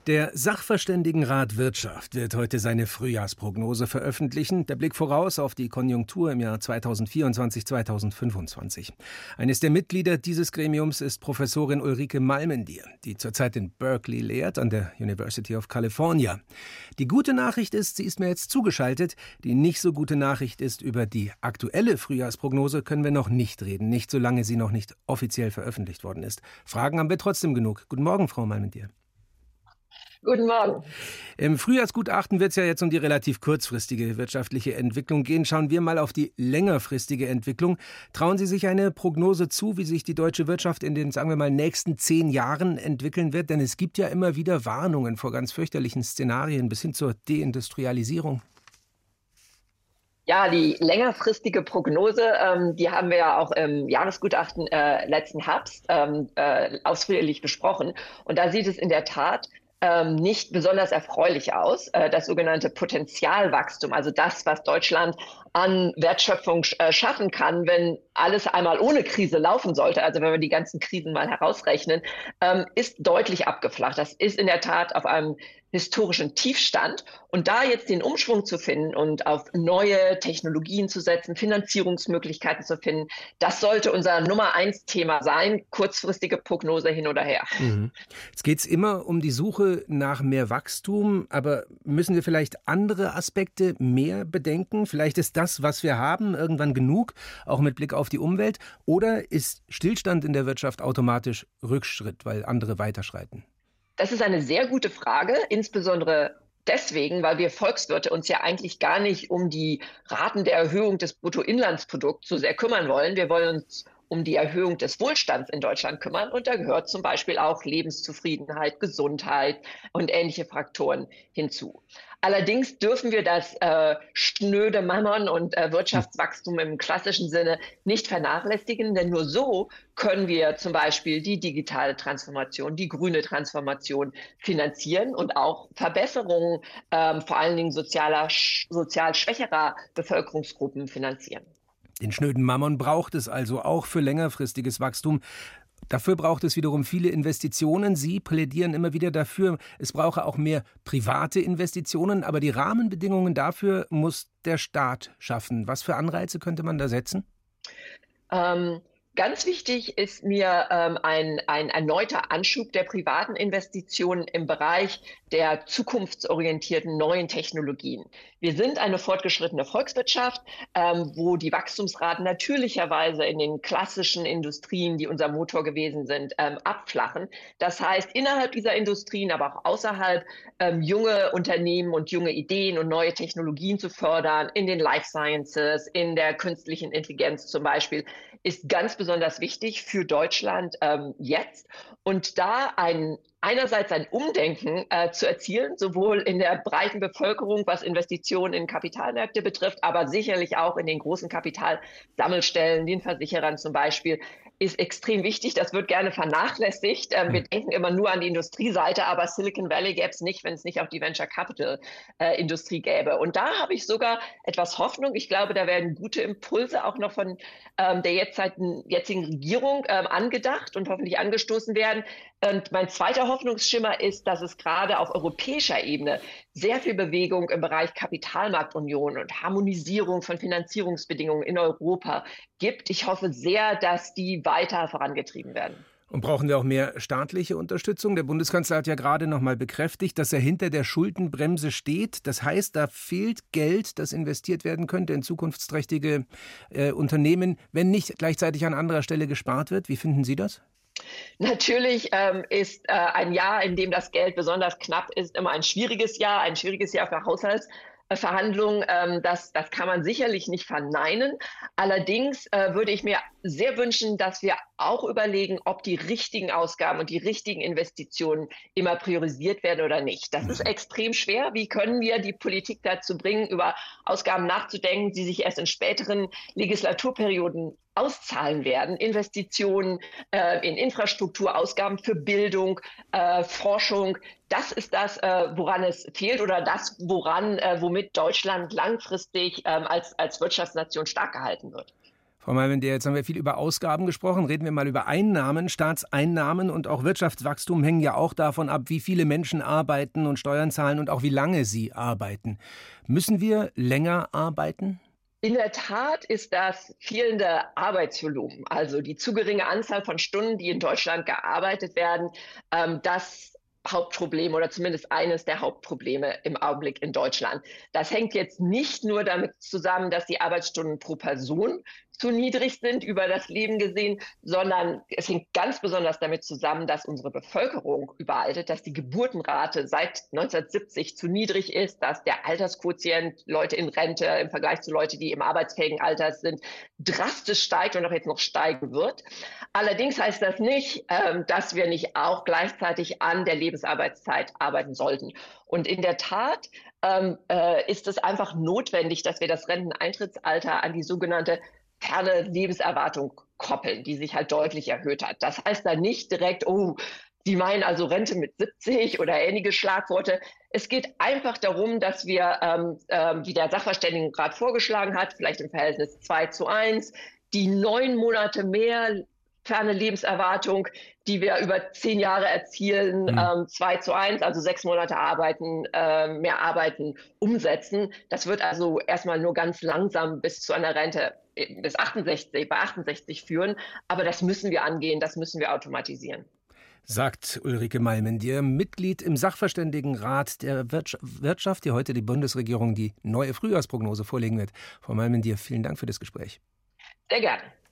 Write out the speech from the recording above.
Der Sachverständigenrat Wirtschaft wird heute seine Frühjahrsprognose veröffentlichen. Der Blick voraus auf die Konjunktur im Jahr 2024/2025. Eines der Mitglieder dieses Gremiums ist Professorin Ulrike Malmendier, die zurzeit in Berkeley lehrt, an der University of California. Die gute Nachricht ist, sie ist mir jetzt zugeschaltet. Die nicht so gute Nachricht ist, über die aktuelle Frühjahrsprognose können wir noch nicht reden, nicht solange sie noch nicht offiziell veröffentlicht worden ist. Fragen haben wir trotzdem genug. Guten Morgen, Frau Malmendier. Guten Morgen. Im Frühjahrsgutachten wird es ja jetzt um die relativ kurzfristige wirtschaftliche Entwicklung gehen. Schauen wir mal auf die längerfristige Entwicklung. Trauen Sie sich eine Prognose zu, wie sich die deutsche Wirtschaft in den, sagen wir mal, nächsten 10 Jahren entwickeln wird? Denn es gibt ja immer wieder Warnungen vor ganz fürchterlichen Szenarien bis hin zur Deindustrialisierung. Ja, die längerfristige Prognose, die haben wir ja auch im Jahresgutachten letzten Herbst ausführlich besprochen. Und da sieht es in der Tat nicht besonders erfreulich aus. Das sogenannte Potenzialwachstum, also das, was Deutschland an Wertschöpfung schaffen kann, wenn alles einmal ohne Krise laufen sollte, also wenn wir die ganzen Krisen mal herausrechnen, ist deutlich abgeflacht. Das ist in der Tat auf einem historischen Tiefstand. Und da jetzt den Umschwung zu finden und auf neue Technologien zu setzen, Finanzierungsmöglichkeiten zu finden, das sollte unser Nummer-1-Thema sein, kurzfristige Prognose hin oder her. Jetzt geht es immer um die Suche nach mehr Wachstum, aber müssen wir vielleicht andere Aspekte mehr bedenken? Vielleicht ist das, was wir haben, irgendwann genug, auch mit Blick auf die Umwelt, oder ist Stillstand in der Wirtschaft automatisch Rückschritt, weil andere weiterschreiten? Das ist eine sehr gute Frage, insbesondere deswegen, weil wir Volkswirte uns ja eigentlich gar nicht um die Raten der Erhöhung des Bruttoinlandsprodukts so sehr kümmern wollen. Wir wollen uns um die Erhöhung des Wohlstands in Deutschland kümmern. Und da gehört zum Beispiel auch Lebenszufriedenheit, Gesundheit und ähnliche Faktoren hinzu. Allerdings dürfen wir das schnöde Mammon und Wirtschaftswachstum im klassischen Sinne nicht vernachlässigen, denn nur so können wir zum Beispiel die digitale Transformation, die grüne Transformation finanzieren und auch Verbesserungen vor allen Dingen sozial schwächerer Bevölkerungsgruppen finanzieren. Den schnöden Mammon braucht es also auch für längerfristiges Wachstum. Dafür braucht es wiederum viele Investitionen. Sie plädieren immer wieder dafür, es brauche auch mehr private Investitionen, aber die Rahmenbedingungen dafür muss der Staat schaffen. Was für Anreize könnte man da setzen? Ganz wichtig ist mir ein erneuter Anschub der privaten Investitionen im Bereich der zukunftsorientierten neuen Technologien. Wir sind eine fortgeschrittene Volkswirtschaft, wo die Wachstumsraten natürlicherweise in den klassischen Industrien, die unser Motor gewesen sind, abflachen. Das heißt, innerhalb dieser Industrien, aber auch außerhalb, junge Unternehmen und junge Ideen und neue Technologien zu fördern, in den Life Sciences, in der künstlichen Intelligenz zum Beispiel, ist ganz besonders wichtig für Deutschland jetzt. Und da einerseits ein Umdenken zu erzielen, sowohl in der breiten Bevölkerung, was Investitionen in Kapitalmärkte betrifft, aber sicherlich auch in den großen Kapitalsammelstellen, den Versicherern zum Beispiel, ist extrem wichtig. Das wird gerne vernachlässigt. Wir denken immer nur an die Industrieseite, aber Silicon Valley gäbe es nicht, wenn es nicht auch die Venture Capital Industrie gäbe. Und da habe ich sogar etwas Hoffnung. Ich glaube, da werden gute Impulse auch noch von der jetzigen Regierung angedacht und hoffentlich angestoßen werden. Und mein zweiter Hoffnungsschimmer ist, dass es gerade auf europäischer Ebene sehr viel Bewegung im Bereich Kapitalmarktunion und Harmonisierung von Finanzierungsbedingungen in Europa gibt. Ich hoffe sehr, dass die weiter vorangetrieben werden. Und brauchen wir auch mehr staatliche Unterstützung? Der Bundeskanzler hat ja gerade noch mal bekräftigt, dass er hinter der Schuldenbremse steht. Das heißt, da fehlt Geld, das investiert werden könnte in zukunftsträchtige Unternehmen, wenn nicht gleichzeitig an anderer Stelle gespart wird. Wie finden Sie das? Natürlich ist ein Jahr, in dem das Geld besonders knapp ist, immer ein schwieriges Jahr für Haushaltsverhandlungen. Das kann man sicherlich nicht verneinen. Allerdings würde ich mir sehr wünschen, dass wir auch überlegen, ob die richtigen Ausgaben und die richtigen Investitionen immer priorisiert werden oder nicht. Das ist extrem schwer. Wie können wir die Politik dazu bringen, über Ausgaben nachzudenken, die sich erst in späteren Legislaturperioden auszahlen werden? Investitionen in Infrastruktur, Ausgaben für Bildung, Forschung. Das ist das, woran es fehlt oder das, womit Deutschland langfristig als Wirtschaftsnation stark gehalten wird. Frau Malmendier, jetzt haben wir viel über Ausgaben gesprochen. Reden wir mal über Einnahmen. Staatseinnahmen und auch Wirtschaftswachstum hängen ja auch davon ab, wie viele Menschen arbeiten und Steuern zahlen und auch wie lange sie arbeiten. Müssen wir länger arbeiten? In der Tat ist das fehlende Arbeitsvolumen, also die zu geringe Anzahl von Stunden, die in Deutschland gearbeitet werden, das Hauptproblem oder zumindest eines der Hauptprobleme im Augenblick in Deutschland. Das hängt jetzt nicht nur damit zusammen, dass die Arbeitsstunden pro Person zu niedrig sind über das Leben gesehen, sondern es hängt ganz besonders damit zusammen, dass unsere Bevölkerung überaltet, dass die Geburtenrate seit 1970 zu niedrig ist, dass der Altersquotient Leute in Rente im Vergleich zu Leuten, die im arbeitsfähigen Alter sind, drastisch steigt und auch jetzt noch steigen wird. Allerdings heißt das nicht, dass wir nicht auch gleichzeitig an der Lebensarbeitszeit arbeiten sollten. Und in der Tat ist es einfach notwendig, dass wir das Renteneintrittsalter an die sogenannte ferne Lebenserwartung koppeln, die sich halt deutlich erhöht hat. Das heißt dann nicht direkt, oh, Sie meinen also Rente mit 70 oder ähnliche Schlagworte. Es geht einfach darum, dass wir, wie der Sachverständigenrat vorgeschlagen hat, vielleicht im Verhältnis 2:1, die 9 Monate mehr ferne Lebenserwartung, die wir über 10 Jahre erzielen, 2:1, also 6 Monate arbeiten, mehr arbeiten, umsetzen. Das wird also erstmal nur ganz langsam bis zu einer Rente bis 68, bei 68 führen. Aber das müssen wir angehen, das müssen wir automatisieren. Sagt Ulrike Malmendier, Mitglied im Sachverständigenrat der Wirtschaft, die heute die Bundesregierung die neue Frühjahrsprognose vorlegen wird. Frau Malmendier, vielen Dank für das Gespräch. Sehr gerne.